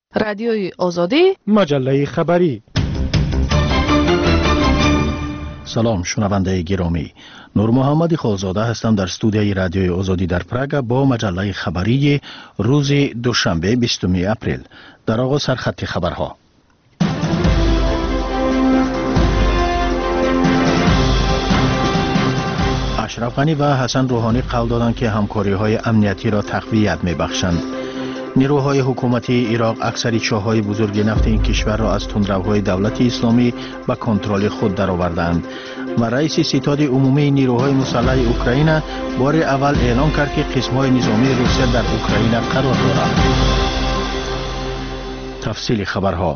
رادیوی آزادی، مجله خبری. سلام شنونده گرامی، نور محمد خالزاده هستم در استودیوی رادیوی آزادی در پراگ با مجله خبری روز دوشنبه 20 اپریل. در آغاز سرخط خبرها. اشرف غنی و حسن روحانی قول دادند که همکاری‌های امنیتی را تقویت می‌بخشند. نیروهای حکومتی عراق اکثر چاه‌های بزرگ نفت این کشور را از تندروهای دولت اسلامی به کنترل خود درآوردند و رئیس ستاد عمومی نیروهای مسلح اوکراین بار اول اعلام کرد که قسم‌های نظامی روسیه در اوکراین قرار دارند. تفصیل خبرها.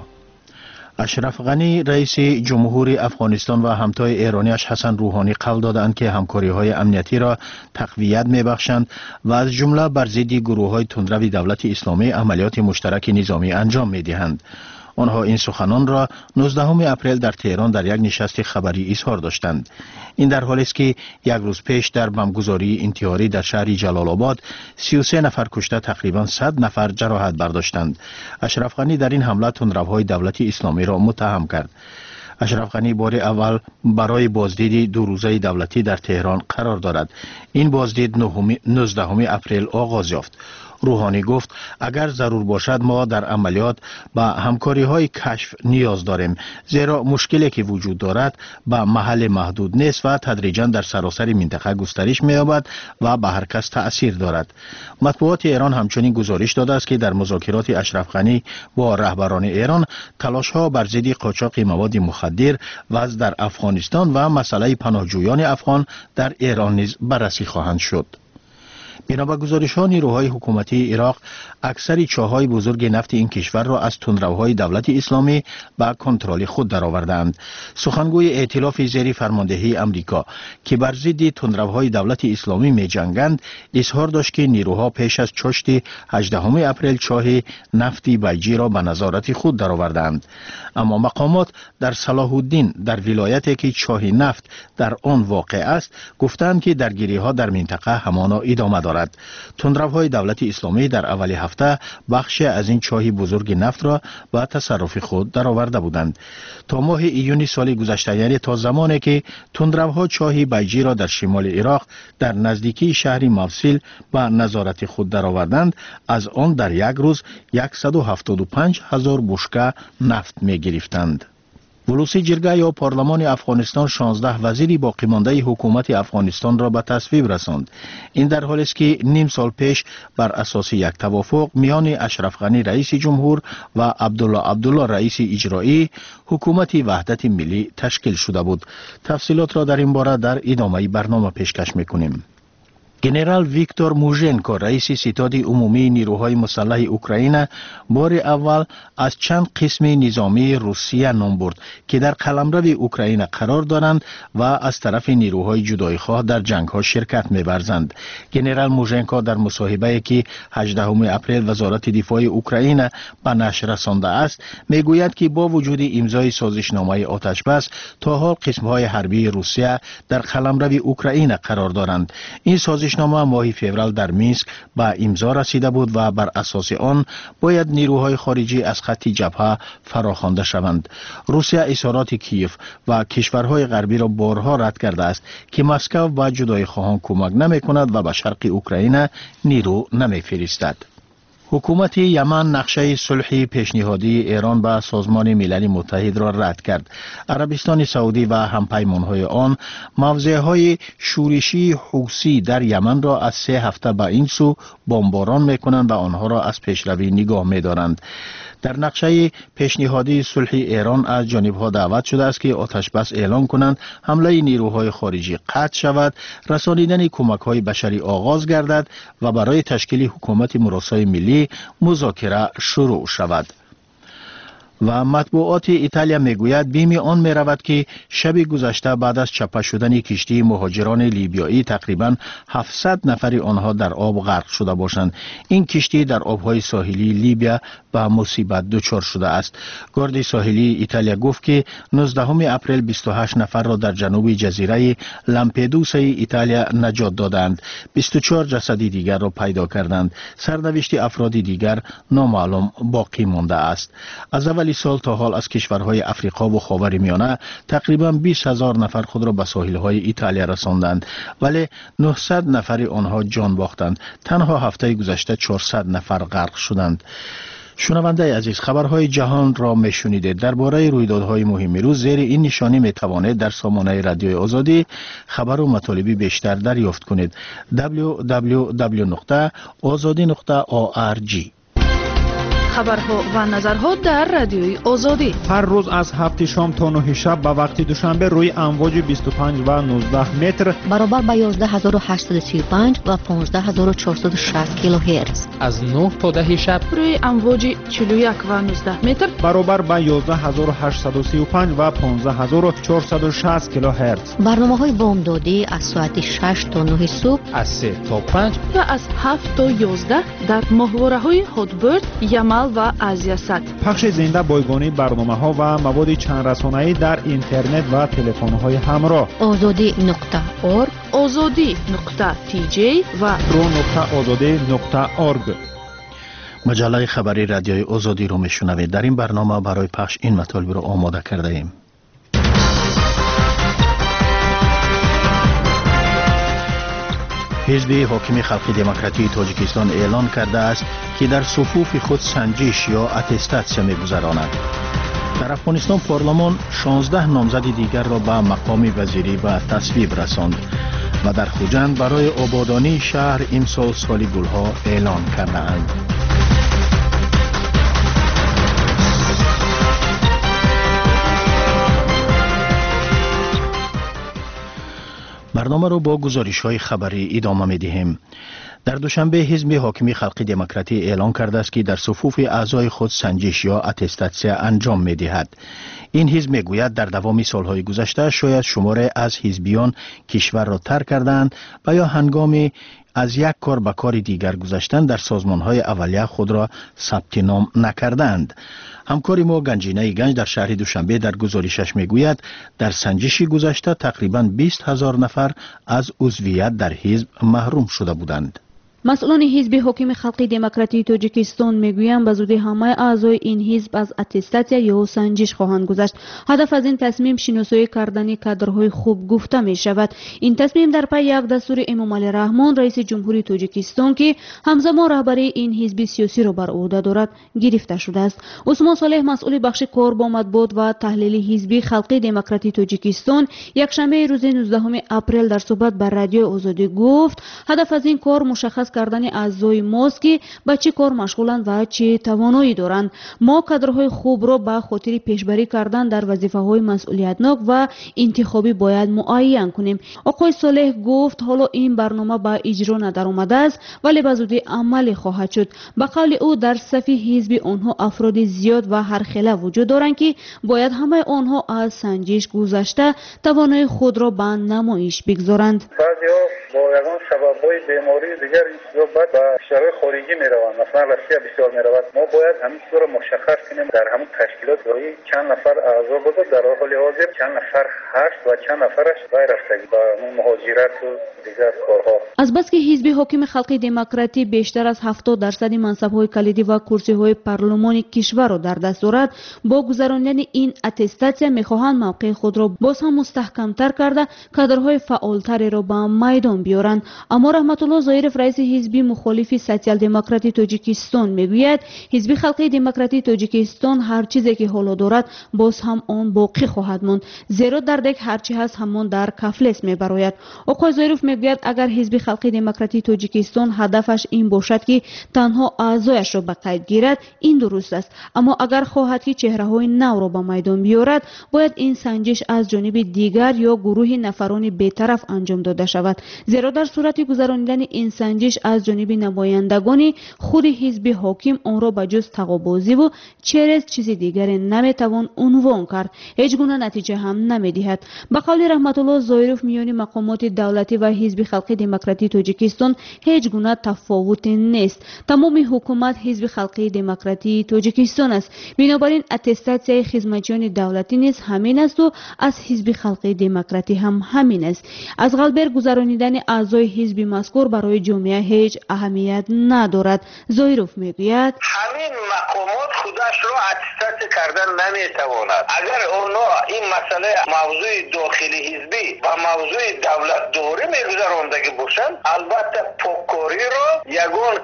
اشرف غنی رئیس جمهوری افغانستان و همتای ایرانیش حسن روحانی قول دادند که همکاری‌های امنیتی را تقویت می‌بخشند و از جمله بر ضد گروه‌های تندرو دولت اسلامی عملیات مشترک نظامی انجام می‌دهند. آنها این سخنان را 19 اپریل در تهران در یک نشست خبری اظهار داشتند. این در حالی است که یک روز پیش در بمبگذاری انتحاری در شهر جلال آباد 33 نفر کشته تقریبا 100 نفر جراحت برداشتند. اشرف غنی در این حمله تندروهای دولت اسلامی را متهم کرد. اشرف غنی بار اول برای بازدید دو روزه دولتی در تهران قرار دارد. این بازدید 19 اپریل آغاز یافت. روحانی گفت اگر ضرور باشد ما در عملیات به همکاری‌های کشف نیاز داریم، زیرا مشکلی که وجود دارد به محل محدود نیست و تدریجاً در سراسر منطقه گسترش می‌یابد و به هر کس تأثیر دارد. مطبوعات ایران همچنین گزارش داده است که در مذاکرات اشرف غنی با رهبران ایران تلاش‌ها بر ضد قاچاق مواد مخدر، وضع در افغانستان و مسئله پناهجویان افغان در ایران نیز بررسی خواهند شد. بنا به گزارش‌ها نیروهای حکومتی عراق اکثر چاه‌های بزرگ نفت این کشور را از تندروهای دولت اسلامی به کنترل خود درآوردند. سخنگوی ائتلاف زیر فرماندهی آمریکا که بر ضد تندروهای دولت اسلامی می‌جنگند اظهار داشت که نیروها پیش از چاشت 18 اپریل چاه نفتی بیجی را به نظارت خود درآوردند. اما مقامات در صلاح الدین در ولایتی که چاه نفت در آن واقع است گفتند که درگیری‌ها در منطقه همانا ادامه دارد. تندروهای دولت اسلامی در اول هفته بخشی از این چاه بزرگ نفت را به تصرف خود درآورده بودند. تا ماه ایون سال گذشته، یعنی تا زمانی که تندروها چاه بیجی را در شمال عراق در نزدیکی شهر موصل به نظارت خود درآوردند، از آن در یک روز 175,000 بشکه نفت می گرفتند. ولوسی جرگه یا پارلمان افغانستان 16 وزیری باقی مانده حکومت افغانستان را به تصویب رساند. این در حالی است که نیم سال پیش بر اساس یک توافق میان اشرف غنی رئیس جمهور و عبدالله رئیس اجرایی حکومت وحدت ملی تشکیل شده بود. تفصیلات را در این باره در ادامه برنامه پیشکش میکنیم. گنرال ویکتور موژنکو رئیس ستاد عمومی نیروهای مسلح اوکراین بار اول از چند قسم نظامی روسیه نام برد که در قلمرو اوکراین قرار دارند و از طرف نیروهای جدایی‌خواه در جنگ‌ها شرکت می‌ورزند. گنرال موژنکو در مصاحبه‌ای که 18 اپریل وزارت دفاع اوکراین به نشر رسانده است میگوید که با وجود امضای سازشنامه آتش‌بس تا حال قسم‌های حربی روسیه در قلمرو اوکراین قرار دارند. این سازشنامه ماه فوریه در مینسک به امضا رسیده بود و بر اساس آن باید نیروهای خارجی از خط جبهه فراخوانده شوند. روسیه اظهارات کیف و کشورهای غربی را بارها رد کرده است که مسکو به جدایی‌خواهان کمک نمی‌کند و به شرق اوکراین نیرو نمی‌فرستد. حکومت یمن نقشه صلحی پیشنهادی ایران به سازمان ملل متحد را رد کرد. عربستان سعودی و همپیمانهای آن موضعهای شورشی حوثی در یمن را از 3 هفته به این سو بمباران می‌کنند و آنها را از پیشروی نگاه می‌دارند. در نقشه پیشنهادی صلح ایران از جانب‌ها دعوت شده است که آتش‌بس اعلان کنند، حمله نیروهای خارجی قطع شود، رسانیدن کمک‌های بشری آغاز گردد و برای تشکیل حکومت مراسای ملی مذاکره شروع شود. و مطبوعات ایتالیا میگوید بیم آن میرود که شب گذشته بعد از چپه شدن کشتی مهاجران لیبیایی تقریبا 700 نفر آنها در آب غرق شده باشند. این کشتی در آبهای ساحلی لیبیا به مصیبت دچار شده است. گارد ساحلی ایتالیا گفت که 19 اپریل 28 نفر را در جنوب جزیره لامپدوسا ایتالیا نجات دادند. 24 جسد دیگر را پیدا کردند. سرنوشت افراد دیگر نامعلوم باقی مانده است. از اول سال تا حال از کشورهای افریقا و خاورمیانه تقریبا 20,000 نفر خود را به ساحل‌های ایتالیا رساندند، ولی 900 نفر آنها جان باختند. تنها هفته گذشته 400 نفر غرق شدند. شنونده عزیز، خبرهای جهان را میشنیدید. درباره رویدادهای مهم روز زیر این نشانی میتوانید در سامانه رادیوی آزادی خبر و مطالبی بیشتر دریافت کنید. www.azadi.org. خبرها و نظرها در رادیوی آزادی هر روز از 7 شام تا 9 شب به وقت دوشنبه روی امواج 25 و 19 متر برابر با 11835 و 15460 کیلوهرتز. از 9 تا 10 شب روی امواج 41 و 19 متر برابر با 11835 و 15460 کیلوهرتز. برنامه‌های بامدادی از ساعت 6 تا 9 صبح، از 3 تا 5 و از 7 تا 11 در ماهواره‌های هاتبرد، یمل و آزیاسات. پخش زنده بایگانی برنامه‌ها و مواد چند رسانه‌ای در اینترنت و تلفن‌های همراه. azadi.org، azadi.tj و pro.azadi.org. مجله خبری رادیوی آزادی رو میشنوید. در این برنامه برای پخش این مطالب رو آماده کرده ایم. حزب حاکم خلق دموکراتی تاجیکستان اعلان کرده است که در صفوف خود سنجش یا اتستاسیا می‌گذراند. در افغانستان پارلمان 16 نامزد دیگر را به مقام وزیری به تصویب رساند و در خوجند برای آبادانی شهر امسال سال گلها اعلان کردند. برنامه رو با گزارش‌های خبری ادامه می‌دهیم. در دوشنبه حزب حاکم خلق دموکراتی اعلان کرده است که در صفوف اعضای خود سنجش یا اتستاسیا انجام می‌دهد. این حزب میگوید در دوام سالهای گذشته شاید شماره از حزبیان کشور را ترک کردند و یا هنگام از یک کار به کار دیگر گذشتن در سازمان‌های اولیه خود را ثبت نام نکردند. همکاری ما گنجینه گنج در شهر دوشنبه در گزارشش میگوید در سنجش گذشته تقریباً 20,000 نفر از عضویت در حزب محروم شده بودند. مسئولان حزب حاکم خلق دموکراتی تاجیکستان میگویند به زودی همه اعضای این حزب از اتستاسیا یا سنجش خواهند گذشت. هدف از این تصمیم شناسایی کردن کادرهای خوب گفته می شود. این تصمیم در پی یک دستور امام علی رحمان رئیس جمهوری تاجیکستان که همزمان رهبری این حزب سیاسی را بر عهده دارد گرفته شده است. عثمان صالح مسئول بخش کار با مطبوعات و تحلیل حزب خلق دموکراتی تاجیکستان یکشنبه روز 19 اپریل در صحبت بر رادیو آزادی گفت هدف از این کار مشخص کردن اعضای ماست که به چه کار مشغولند و چه توانایی دارند. ما کادرهای خوب را به خاطر پیشبری کردن در وظیفه‌های مسئولیتناک و انتخابی باید معین کنیم. آقای صالح گفت حالا این برنامه به اجرا ندر آمده است ولی به زودی عملی خواهد شد. به قول او در صف حزب آنها افراد زیاد و هرخیله وجود دارند که باید همه آنها از سنجش گذشته توانایی خود را به نمایش بگذارند. با یگان سبب‌های بیماری دیگر یا بعد به کشورهای خارجی میروند، مثلا روسیه بسیار میرود. ما باید همین چیز را مشخص کنیم در همون تشکیلات دایی چند نفر اعضا بود در حال حاضر چند نفر هست و چند نفرش باید رفتگی با مهاجرت و دیگر کارها. از بس که حزب حاکم خلق دموکراتی بیشتر از 70% منصب‌های کلیدی و کرسی‌های پارلمانی کشور را در دست دارد، با گذراندن این اتستاسیا می‌خواهند موقع خود را باز هم مستحکم‌تر کرده کادرهای فعال‌تری را به میدان بیارند. اما رحمت الله ظاهرف رئیس حزب مخالف سوسیال دموکراتی تاجیکستان میگوید حزب خلق دموکراتی تاجیکستان هر چیزی که حالا دارد باز هم آن باقی خواهد ماند، زیرا در دک هر چی هست همان در کفلس میبراید. آقای ظاهرف میگوید اگر حزب خلق دموکراتی تاجیکستان هدفش این باشد که تنها اعضایش را به قید گیرد این درست است، اما اگر خواهد که چهره‌های نو را به میدان بیارد باید این سنجش از جانب دیگر یا گروه نفران بی‌طرف انجام داده شود، زیرا زیرا در صورت گذرانیدن این سنجش از جانب نمایندگان خود حزب حاکم آن را به جز تقابازی و چرس چیز دیگری نمیتوان عنوان کرد. هیچ گونه نتیجه هم نمیدهد. به قول رحمت الله زایروف میان مقامات دولتی و حزب خلق دموکراتی تاجیکستان هیچ گونه تفاوت نیست. تمام حکومت حزب خلق دموکراتی تاجیکستان است. بنابراین اتستاسیای خدمتیان دولتی نیز همین است و از حزب خلق دموکراتی هم همین است. از قلبر گذرانیدن اعضای حزب مذکور برای جامعه هیچ اهمیت ندارد. زایروف میگوید همین مقامات خودش را اتستات کردن نمیتواند. اگر اونا این مسئله موضوع داخلی حزبی و موضوع دولت داری میگذراندگی باشند، البته پاککاری را یگان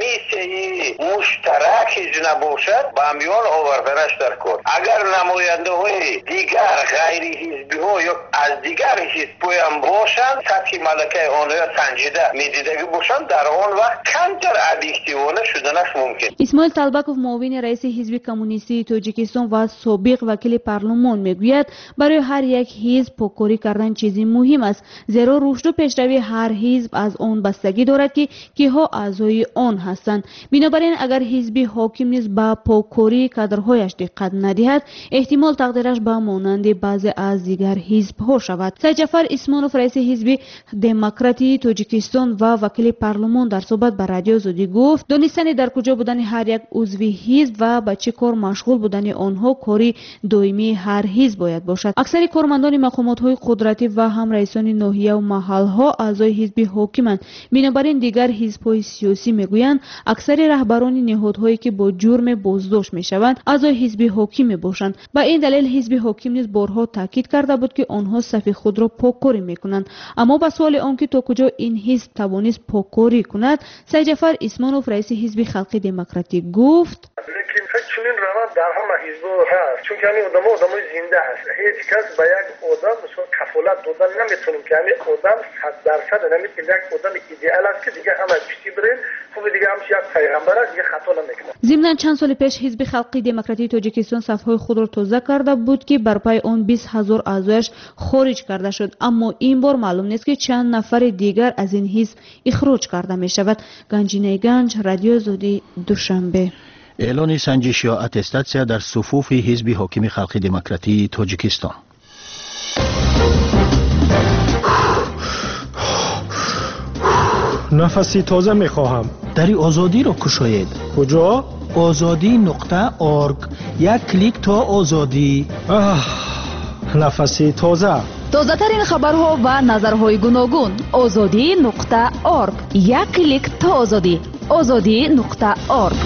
کمیسیه مشترک نباشد به میان آوردنش در کار. اگر نماینده های دیگر غیر حزبی ها یا از دیگر حزب هم باشند، سطح ملکه آنها سنجیده میدیدگی باشند، در آن وقت کمتر ابیکتیوانه شدنش ممکن. اسماعیل طلبکوف معاون رئیس حزب کمونیستی تاجیکستان و سابق وکیل پارلمان میگوید برای هر یک حزب پاککاری کردن چیزی مهم است، زیرا رشد و پیشروی هر حزب از آن بستگی دارد که کیها اعضای آن هستند. بنابراین اگر حزب حاکم نیز به پاککاری کادرهایش دقت ندهد، احتمال تقدیرش به مانند بعضی از دیگر حزب ها شود. سید جعفر اسمانوف رئیس حزب دموکراتی تاجیکستان و وکیل پارلمان در صحبت با رادیو آزادی گفت دانستن در کجا بودن هر یک عضو حزب و به چه کار مشغول بودن آنها کاری دائمی هر حزب باید باشد. اکثر کارمندان مقامات های قدرتی و هم رئیسان ناحیه و محل ها اعضای حزب حاکمند. بنابراین دیگر حزب های سیاسی میگویند اکثر رهبران نهادهایی که با جرم بازداشت میشوند اعضای حزب حاکم باشند. با این دلیل حزب حاکم نیز بارها تاکید کرده بود که آنها صف خود را پاککاری میکنند. اما به سوال آنکه تا کجا این حزب توانست پاککاری کند، سید جعفر اسمانوف رئیس حزب خلق دموکراتی گفت لیکن چنین روند در همه حزب‌ها هست، چون که همین آدمای زنده هست. هیچ کس به یک آدم کفالت دادن نمیتونیم که همین آدم 100% نمیتونیم یک آدم ایدئال است که دیگه همه پشتی بریم خوب دیگه همش یک پیغمبر است دیگه خطا نمیکنه. ضمناً چند سال پیش حزب خلق دموکراتی تاجیکستان صفهای خود را تازه کرده بود که بر پای آن 20,000 اعضایش خارج کرده شد، اما این بار معلوم نیست که چند نفر دیگر از این حزب اخراج کرده می شود. گنجینه گنج، رادیو آزادی، دوشنبه. اعلان سنجش یا اتستاسیا در صفوف حزب حاکم خلق دموکراتی تاجیکستان. نفسی تازه میخواهم. دری آزادی را کشاید. کجا؟ azadi.org. یک کلیک تا آزادی. نفسی تازه. تازه ترین خبرها و نظرهای گوناگون. azadi.org. یک کلیک تا آزادی. azadi.org.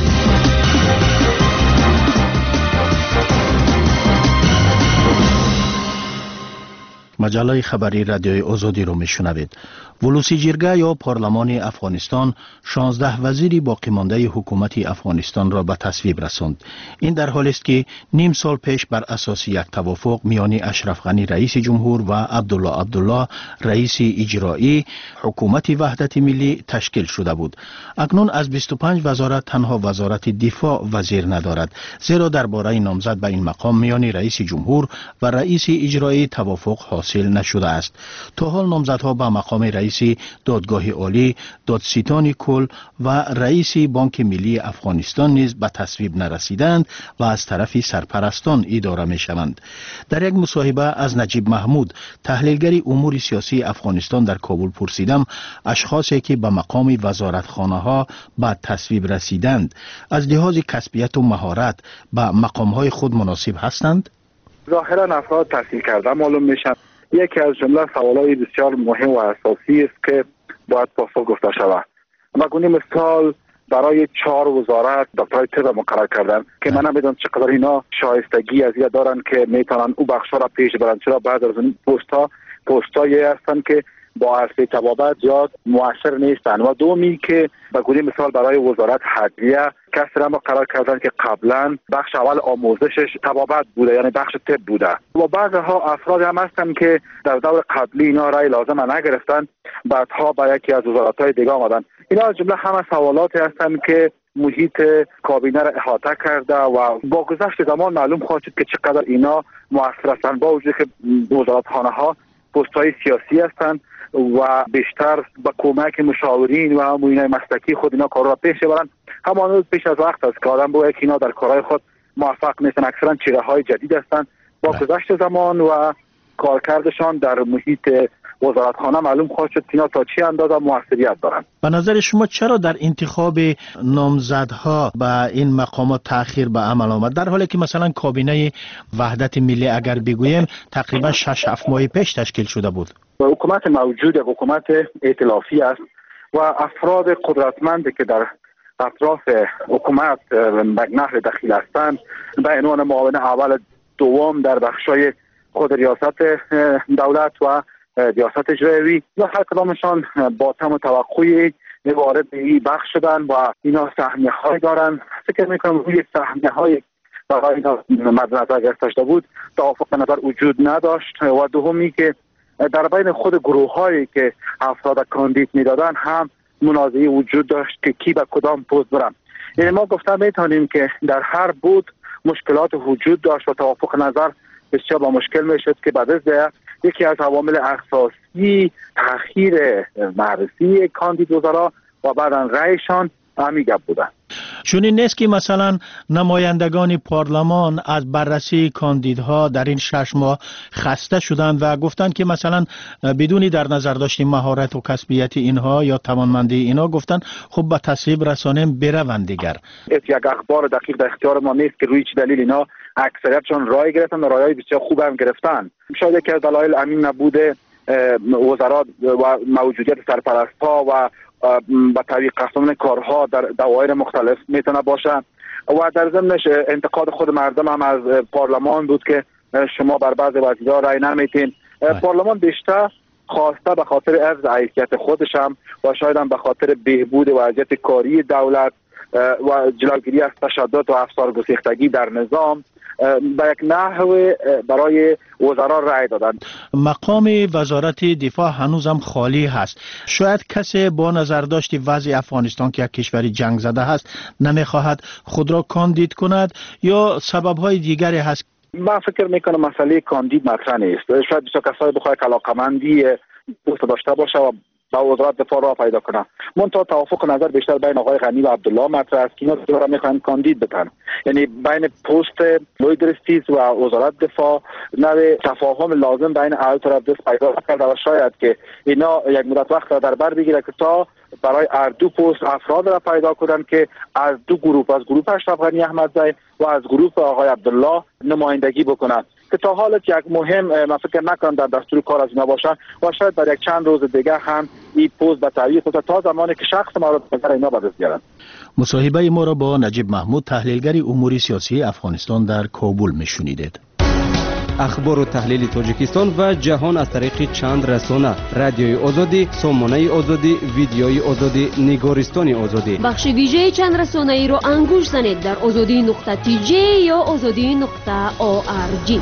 مجله خبری رادیوی آزادی رو میشنوید. ولوسی جرگه یا پارلمان افغانستان 16 وزیر باقی مانده حکومت افغانستان را به تصویب رساند. این در حالی است که نیم سال پیش بر اساس یک توافق میان اشرف غنی رئیس جمهور و عبدالله رئیس اجرایی حکومت وحدت ملی تشکیل شده بود. اکنون از 25 وزارت تنها وزارت دفاع وزیر ندارد، زیرا درباره نامزد به این مقام میان رئیس جمهور و رئیس اجرایی توافق حاصل نشده است. تا حال نامزدها به مقام رئیس دادگاه عالی، دادستان کل و رئیس بانک ملی افغانستان نیز به تصویب نرسیدند و از طرف سرپرستان اداره می شوند. در یک مصاحبه از نجیب محمود، تحلیلگر امور سیاسی افغانستان در کابل پرسیدم اشخاصی که به مقام وزارتخانه ها به تصویب رسیدند از لحاظ کسبیت و مهارت به مقام های خود مناسب هستند؟ ظاهرا افراد تحصیل کرده معلوم میشن. یکی از جمله سوالای بسیار مهم و اساسی است که باید پاسخ گفته شود. مگونی مثال برای 4 وزارت دکترای طب مقرر کردن که من نمیدونم چقدر اینا شایستگی از این دارن که میتونن او بخشا را پیش برن، چرا بعد از این پستایی هستن که با عرصه طبابت زیاد مؤثر نیستن. و دومی که بگوییم مثال برای وزارت عدلیه کسی را مقرر کردن که قبلا بخش اول آموزشش طبابت بوده، یعنی بخش طب بوده. و بعضها افراد هم هستن که در دور قبلی اینا رای لازم نگرفتن، بعدها با یکی از وزارت‌های دیگه آمدن. اینا از جمله همه سوالاتی هستن که محیط کابینه را احاطه کرده و با گذشت زمان معلوم خواهد شد که چقدر اینا مؤثر هستند، با وجودی که وزارتخانه ها پست‌های سیاسی هستند و بیشتر با کمک مشاورین و معاینه مسلکی خود اینا کار را پیش ببرن. همان پیش از وقت است که آدم باید که اینا در کارهای خود موفق نیستن. اکثرا چهره‌های جدید هستند. با گذشت زمان و کارکردشان در محیط وزارتخانه معلوم خواهد شد که اینا تا چه اندازه موثریت دارند. به نظر شما چرا در انتخاب نامزدها به این مقامات تأخیر به عمل آمد، در حالی که مثلا کابینه وحدت ملی اگر بگوییم تقریبا 6-7 ماه پیش تشکیل شده بود؟ حکومت موجود یک حکومت ائتلافی است و افراد قدرتمندی که در اطراف حکومت به نحو دخیل هستند به عنوان معاون اول دوم در بخشای خود ریاست دولت و ریاست اجرایی و هر کدامشان با تم توقعی وارد این بخش شدن و اینا سهمیه های دارن. فکر میکنم روی سهمیه های برای اینا مد نظر گرفته شده بود توافق نظر وجود نداشت و دومی که در بین خود گروه هایی که افراد کاندید میدادن هم منازعه وجود داشت که کی به کدام پست برن. یعنی ما گفتم میتونیم که در هر بود مشکلات وجود داشت و توافق نظر بسیار با مشکل میشد که بعد از یکی از عوامل اساسی تأخیر معرفی کاندید وزرا و بعداً رأیشان همین گپ بودن. چون این نیست که مثلا نمایندگان پارلمان از بررسی کاندیدها در این 6 ماه خسته شدند و گفتند که مثلا بدونی در نظر داشتیم مهارت و کسبیت اینها یا توانمندی اینها، گفتند خب به تصویب رسانیم بروند دیگر. یک اخبار دقیق در اختیار ما نیست که روی چه دلیل اینا اکثریتشون رای گرفتن و رایای بسیار خوب هم گرفتن. شاید یکی از دلایل امین نبوده وزرات و موجودیت سرپرست‌ها و با طریق قسمت کارها در دوایر مختلف میتونه باشه و در ضمنش انتقاد خود مردم هم از پارلمان بود که شما بر بعض وزیرا رای نمیتین. پارلمان بیشتر خواسته به خاطر حفظ حیثیت خودش هم و شاید هم به خاطر بهبود وضعیت کاری دولت و جلوگیری از تشدد و افسار گسیختگی در نظام به یک نحو برای وزرا رای دادن. مقام وزارت دفاع هنوزم خالی هست. شاید کسی با نظر داشت وضع افغانستان که یک کشور جنگ زده هست نمیخواهد خود را کاندید کند یا سبب‌های دیگری هست؟ من فکر میکنم مسئله کاندید مطرح نیست. شاید بسیار کسایی بخواد علاقمندی پست داشته باشه و با وزارت دفاع را پیدا کنه. منتها توافق نظر بیشتر بین آقای غنی و عبدالله مطرح است که اینا دوباره میخوان کاندید بکنن. یعنی بین پست لویدرستیز و وزارت دفاع نوع تفاهم لازم بین هر طرف دست پیدا کرده و شاید که اینا یک مدت وقت را در بر بگیره که تا برای هر دو پست افراد را پیدا کنن که از دو گروه، از گروه اشرف غنی احمدزی و از گروه آقای عبدالله نمایندگی بکنن که تا حالت یک مهم من فکر نکنم در دستور کار از اینا باشن و شاید در یک چند روز دیگه هم این پست به تعویق کنه تا زمانی که شخص مورد نظر اینا به دست بیارن. مصاحبه ما را با نجیب محمود تحلیلگر امور سیاسی افغانستان در کابل میشنیدید. اخبار و تحلیل تاجیکستان و جهان از طریق چند رسانه: رادیوی آزادی، سامانه آزادی، ویدیوی آزادی، نگارستان آزادی. بخش ویژه چند رسانه ای را انگوش زنید در azadi.tj یا azadi.org.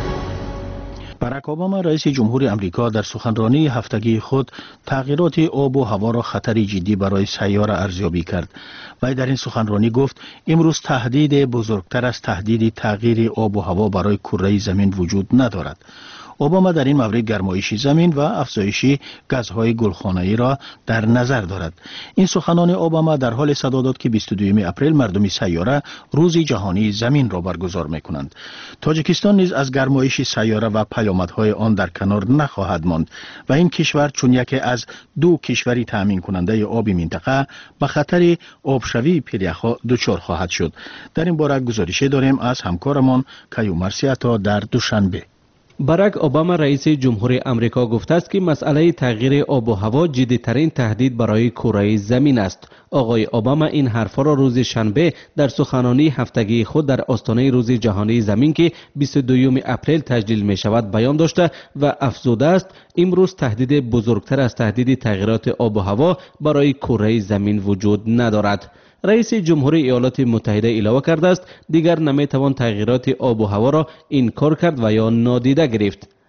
باراک اوباما رئیس جمهور امریکا در سخنرانی هفتگی خود تغییرات آب و هوا را خطری جدی برای سیاره ارزیابی کرد. وی در این سخنرانی گفت امروز تهدید بزرگتر از تهدید تغییر آب و هوا برای کره زمین وجود ندارد. اوباما در این مورد گرمایش زمین و افزایش گازهای گلخانه‌ای را در نظر دارد. این سخنان اوباما در حال صدا داد که 22 اپریل مردم سیاره روز جهانی زمین را برگزار می‌کنند. تاجیکستان نیز از گرمایش سیاره و پیامدهای آن در کنار نخواهد ماند و این کشور چون یکی از دو کشوری تامین کننده آب منطقه به خطر آبشوی پریخا دچار خواهد شد. در این باره گزارشی داریم از همکارمان کیومرث عطا در دوشنبه. باراک اوباما رئیس جمهور امریکا گفته است که مسئله تغییر آب و هوا جدی‌ترین تهدید برای کره زمین است. آقای اوباما این حرفا را روز شنبه در سخنرانی هفتگی خود در آستانه روز جهانی زمین که 22 اپریل تجلیل می شود بیان داشته و افزوده است امروز تهدید بزرگتر از تهدید تغییرات آب و هوا برای کره زمین وجود ندارد. رئیس جمهور ایالات متحده اعلام کرده است دیگر نمیتوان تغییرات آب و هوا را انکار کرد و یا نادیده گرفت.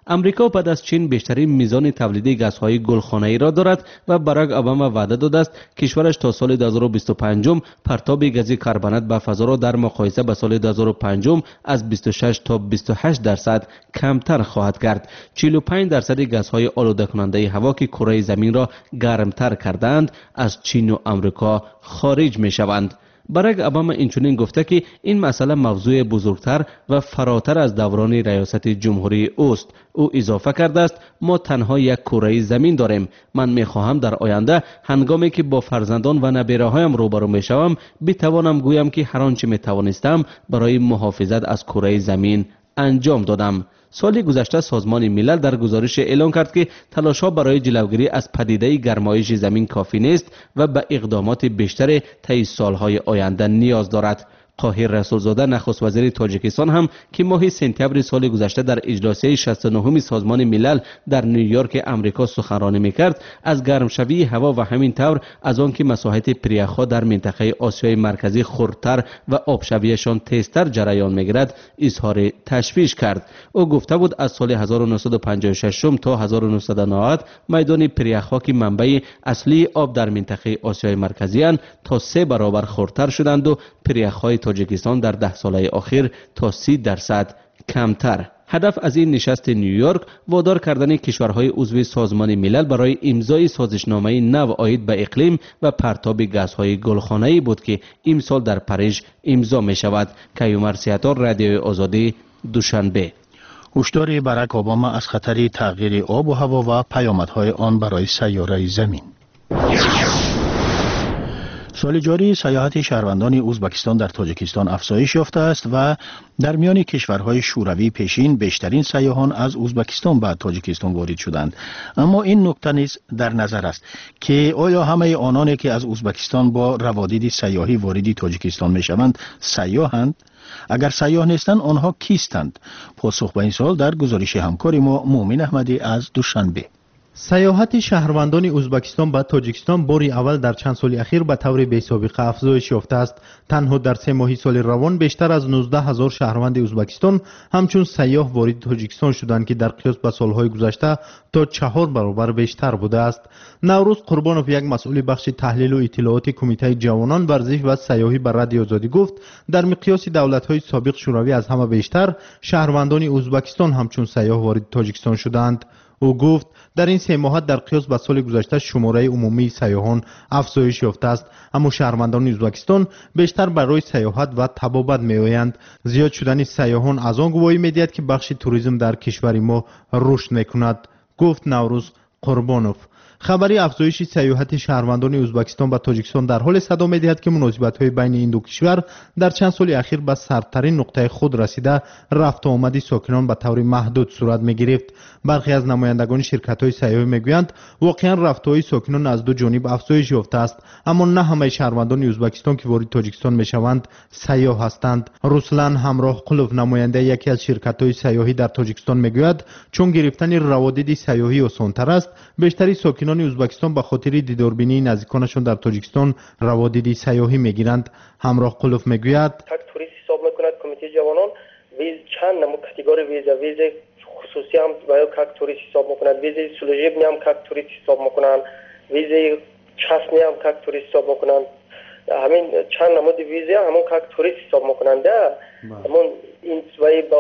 امریکا بعد از چین بیشترین میزان تولید گازهای گلخانه‌ای را دارد و باراک اوباما وعده داده است کشورش تا سال 2025 پرتاب گاز کربنات به فضا را در مقایسه با سال 2005 از 26 تا 28% کمتر خواهد کرد. 45% گازهای آلوده کننده هوا که کره زمین را گرمتر کردند از چین و امریکا خارج می شوند. باراک اوباما اینچنین گفته که این مسئله موضوع بزرگتر و فراتر از دوران ریاست جمهوری اوست. او اضافه کرده است ما تنها یک کره زمین داریم. من میخواهم در آینده هنگامی که با فرزندان و نبیره‌هایم روبرو میشوم بتوانم گویم که هر آنچه میتوانستم برای محافظت از کره زمین انجام دادم. سال گذشته سازمان ملل در گزارش اعلام کرد که تلاش‌ها برای جلوگیری از پدیده گرمایش زمین کافی نیست و به اقدامات بیشتر طی سالهای آینده نیاز دارد. قاهر رسولزاده نخست وزیر تاجیکستان هم که ماه سپتامبر سال گذشته در اجلاس 69 سازمان ملل در نیویورک امریکا سخنرانی می‌کرد از گرمشوی هوا و همین طور از آنکه مساحت پریخ‌ها در منطقه آسیای مرکزی خردتر و آبشویشان تیزتر جریان می‌گیرد اظهار تشویش کرد. او گفته بود از سال 1956 تا 1990 میدان پریخ‌ها که منبع اصلی آب در منطقه آسیای مرکزی اند تا 3 برابر خردتر شدند و پریخ‌های تاجیکستان در 10 ساله اخیر تا 30% کمتر. هدف از این نشست نیویورک وادار کردن کشورهای عضو سازمان ملل برای امضای سازشنامه نو عاید به اقلیم و پرتاب گازهای گلخانه‌ای بود که امسال در پاریس امضا می شود. کیومر سیاتار، رادیوی آزادی، دوشنبه. هشدار باراک اوباما از خطر تغییر آب و هوا و پیامدهای آن برای سیاره زمین. سال جاری سیاحت شهروندان ازبکستان در تاجیکستان افزایش یافته است و در میان کشورهای شوروی پیشین بیشترین سیاحان از ازبکستان به تاجیکستان وارد شدند. اما این نکته نیز در نظر است که آیا همه آنانی که از ازبکستان با روادید سیاحی وارد تاجیکستان میشوند سیاحند؟ اگر سیاح نیستند آنها کیستند؟ پاسخ به این سوال در گزارش همکار ما مومن احمدی از دوشنبه. سیاحت شهروندان ازبکستان به تاجیکستان باری اول در چند سال اخیر به طور بی‌سابقه افزایش یافته است. تنها در 3 ماه سال روان بیشتر از 19,000 شهروند ازبکستان همچون سیاح وارد تاجیکستان شدند که در قیاس به سالهای گذشته تا 4 برابر بیشتر بوده است. نوروز قربانوف، یک مسئول بخش تحلیل و اطلاعات کمیته جوانان ورزش و سیاحی به رادیو آزادی گفت در مقیاس دولت‌های سابق شوروی از همه بیشتر شهروندان ازبکستان همچون سیاح وارد تاجیکستان شدند. او گفت در این 3 ماه در قیاس به سال گذشته شماره عمومی سیاحان افزایش یافته است، اما شهروندان ازبکستان بیشتر برای سیاحت و طبابت می‌آیند. زیاد شدن سیاحان از آن گواهی می‌دهد که بخش توریسم در کشور ما رشد می‌کند، گفت نوروز قربانوف. خبری افزایش سیاحت شهروندان ازبکستان به تاجیکستان در حال صدا می‌دهد که مناسبت‌های بین این دو کشور در چند سال اخیر به سرترین نقطه خود رسیده، رفت و آمد ساکنان به طور محدود صورت می‌گرفت. برخی از نمایندگان شرکت‌های سیاحی می‌گویند واقعاً رفت‌وهای ساکنان از دو جانب افزایش یافته است، اما نه همه شهروندان ازبکستان که وارد تاجیکستان می‌شوند سیاح هستند. رسلان همراه قلوف، نماینده یکی از شرکت‌های سیاحی در تاجیکستان می‌گوید چون گرفتن روادید سیاحی آسان‌تر است، بیشتری ساکنان ازبکستان به خاطر دیداربینی نزدیکانشان در تاجیکستان روادید سیاحی می‌گیرند. همراه قلوف می‌گوید توریست حساب می‌کند کمیته جوانان ویز چند نمو کاتگوری ویز خصوصی هم باید که توریست حساب میکنند، ویز سلوژیب هم که توریست حساب میکنند، ویز چسنی هم که توریست حساب میکنند. همین چند نمود ویزی همون که توریست حساب میکنند. همون این با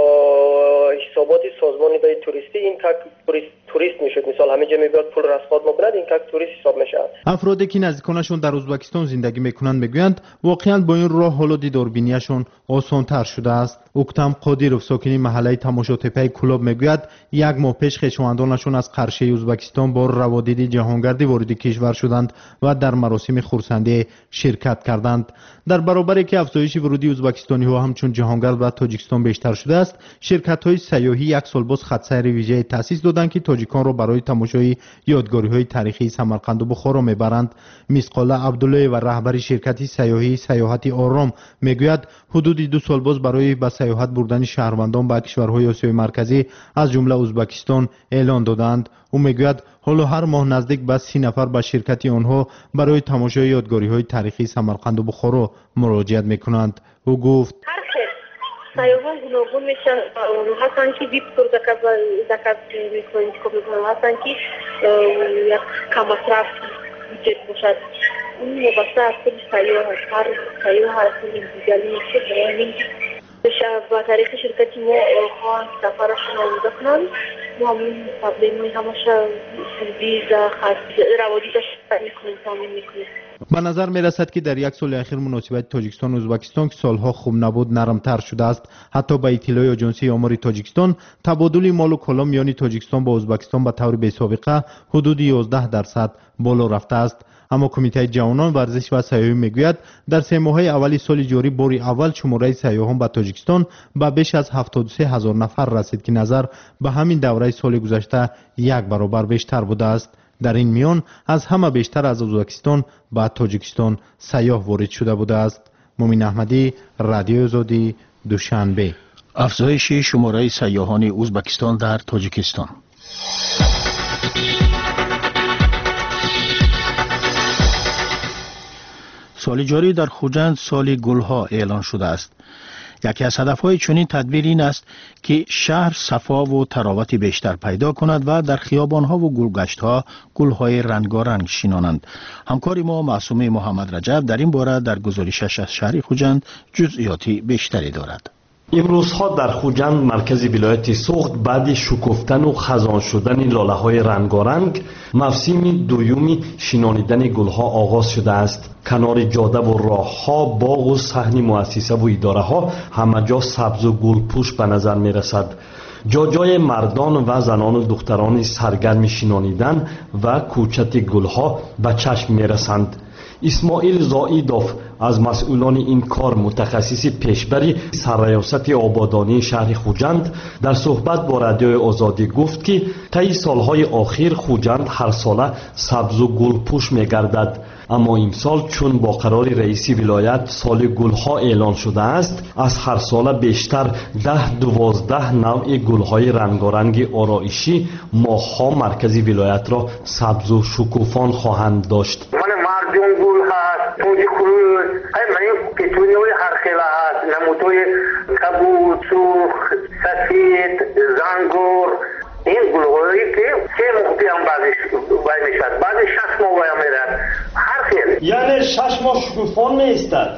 حسابات سازمانی برای توریستی این که توریست میشد. مثال همه جا میبرد پول رسپات میکند، این که توریست حساب میشه. افرادی که نزدیکانشون در ازبکستان زندگی میکنند میگویند واقعا با این راه حالا دیداربینیشون آسان‌تر شده است. اوکتم قادیروف، ساکن محله تماشاتپه کلاب میگوید 1 ماه پیش خویشاوندانشون از قرشه ازبکستان با روادید جهانگردی وارد کشور شدند و در مراسم خرسندی شرکت کردند. در برابر که افزایش ورودی ازبکستانی ها همچون جهانگرد و تاجیکستان بیشتر شده است، شرکت های سیاحی 1 سال باز خط سیر ویژه تأسیس دادند که تاجیکان را برای تماشای یادگاری های تاریخی سمرقند و بخارا میبرند. مسقاله عبدالله و رهبر شرکت سیاحی سیاحت آرام میگوید حدود 2 سال باز برای به سیاحت بردن شهروندان به کشورهای آسیای مرکزی از جمله ازبکستان اعلان دادند. او میگوید حالا هر ماه نزدیک به 30 نفر به شرکت آنها برای تماشای یادگاری های تاریخی سمرقند و بخارا مراجعت میکنند. او گفت سیاحان گوناگون میشن، هستن که بیت پر زکات میکنن، هستن که یک کم مصرف بودجت باشد. این وابسته از خود سیاح هست. هر سیاح هست دیگری میشه با تاریخ شرکتی ما خواهن سفرشون آموزه کنن. ما همون پابلیمی همشه ویزا روادی داشت میکنیم، تامین میکنیم. به نظر می رسد که در یک سال اخیر مناسبت تاجیکستان و ازبکستان که سالها خوب نبود نرمتر شده است. حتی به اطلاع آژانسی آمار تاجیکستان تبادل مال و کالا میان تاجیکستان با ازبکستان به طور بی سابقه حدود 11% بالا رفته است. اما کمیته جوانان ورزش و سیاحی میگوید در 3 ماه اول سال جاری بار اول شماره سیاحان به تاجیکستان به بیش از 73,000 نفر رسید که نظر به همین دوره سال گذشته 1 برابر بیشتر بوده است. در این میان از همه بیشتر از ازبکستان به تاجیکستان سیاح وارد شده بوده است. مومن احمدی، رادیو آزادی، دوشنبه. افزایش شماره سیاحان ازبکستان در تاجیکستان. سال جاری در خوجند سال گلها اعلان شده است. یکی از هدفهای چنین تدبیر این است که شهر صفا و تراوت بیشتر پیدا کند و در خیابانها و گلگشتها گلهای رنگارنگ شینانند. همکار ما معصومه محمد رجب در این باره در گزارشش از شهر خوجند جزئیاتی بیشتری دارد. امروزها در خوجند مرکز ولایت سوخت بعد شکفتن و خزان شدن لاله های رنگارنگ موسم دومی شینانیدن گلها آغاز شده است. کنار جاده و راه ها، باغ و صحن مؤسسه و اداره ها همه جا سبز و گل پوش به نظر می رسد. جای مردان و زنان و دختران سرگرم شینانیدن و کوچت گلها به چشم می رسند. اسماعیل زائیدوف از مسئولان این کار متخصص پیشبری سرریاست آبادانی شهر خوجند در صحبت با رادیو آزادی گفت که طی سالهای اخیر خوجند هر ساله سبز و گل پوش می گردد. اما امسال چون با قرار رئیس ولایت سال گلها اعلان شده است، از هر ساله بیشتر 10-12 نوع گلهای رنگارنگ آرایشی ماهها مرکز ولایت را سبز و شکوفان خواهند داشت. گل هست، توجی کروز، من پیتونیوی هر خیلی هست، نموتوی کبود، سوخ، سفید، زنگور. این گلهایی که 3 ماه هم بعدش وای میشد، بعد 6 ماه وای میرد، هر خیلی. یعنی 6 ماه شکوفان میستد؟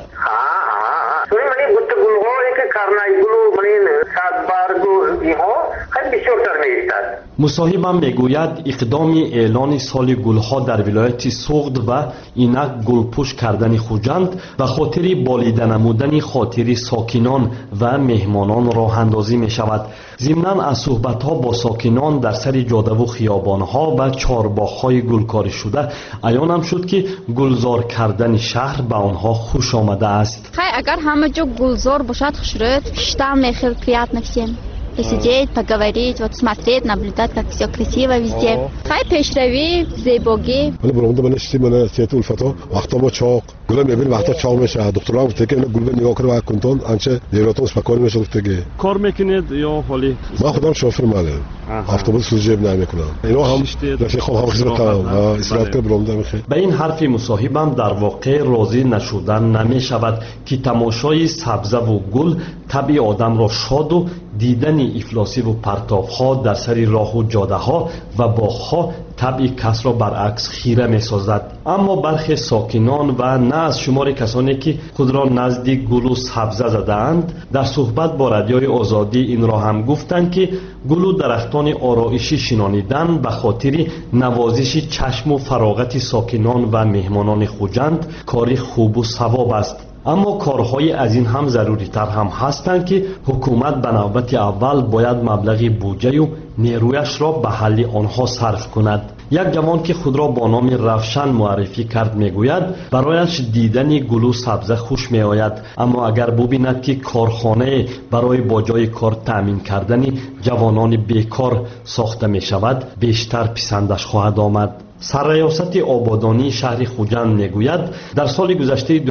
توی من این گلهایی که کرنای گلو، من این سادبرگ و اینها خیلی بسیارتر میستد. مصاحبم میگوید اقدام اعلان سال گلها در ولایت سوخت و اینک گلپوش کردن خوجند و خاطر بالیده نمودن خاطر ساکنان و مهمانان راه اندازی می شود. ضمناً از صحبت ها با ساکنان در سر جاده و خیابان ها و چارباغ های گلکاری شده عیانم شد که گلزار کردن شهر به آنها خوش آمده است. اگر همه جا گلزار باشد خوشرود, там خیلی приятно всем. Посидеть, поговорить, вот смотреть, наблюдать, как все красиво везде. Хай пешрави, زیباگی. ولی برونده من نشستی من سیت الفتا وقتا ما چاق گل میبینیم وقتا چاق میشه دکترها گفته که گل به نگاه کنه و کنتون انچه دیراتون اسپکاری میشه گفته که کار میکنید یا حالی؟ من خودم شوفر ماله اتوبوس سوژب نمیکنم. اینا هم رفیقام هم خدمتم اسرات که برونده میخه. به این حرفی مصاحبم در واقع راضی نشدن نمیشود که تماشای سبزه و گل طبع آدم را شاد و دیدن افلاسی و پرتاب‌ها در سر راه و جاده‌ها و باغ‌ها طبع کس را برعکس خیره می‌سازد. اما برخی ساکنان و نه از شمار کسانی که خود را نزد گل و سبزه زدند در صحبت با رادیوی آزادی این را هم گفتند که گل و درختان آرایشی شینانیدن به خاطر نوازش چشم و فراغت ساکنان و مهمانان خوجند کاری خوب و ثواب است. اما کارهای از این هم ضروری تر هم هستند که حکومت به نوبت اول باید مبلغ بودجه و نیرویش را به حل آنها صرف کند. یک جوان که خود را با نام روشن معرفی کرد میگوید برایش دیدن گل و سبزه خوش می آید، اما اگر ببیند که کارخانه برای با جای کار تأمین کردن جوانان بیکار ساخته می شود بیشتر پسندش خواهد آمد. سرریاست آبادانی شهر خوجند میگوید در سال گذشته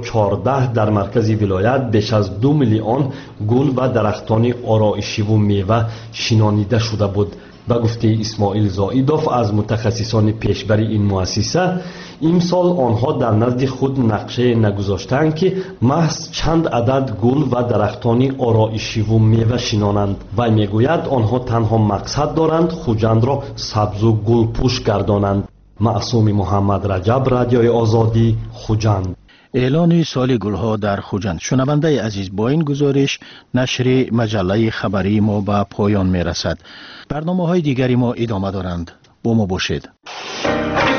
2014 در مرکز ولایت بیش از 2 میلیون گل و درختان آرایشی و میوه شینانیده شده بود. به گفته اسماعیل زائیدوف از متخصصان پیشبری این مؤسسه، امسال آنها در نزد خود نقشه نگذاشتند که محض چند عدد گل و درختان آرایشی و میوه شینانند و میگوید آنها تنها مقصد دارند خوجند را سبز و گل پوش گردانند. معصوم محمد رجب، رادیوی آزادی، خوجند. اعلان سال گلها در خوجند. شنونده عزیز، با این گزارش نشر مجله خبری ما به پایان می رسد. برنامه های دیگری ما ادامه دارند. با ما باشید.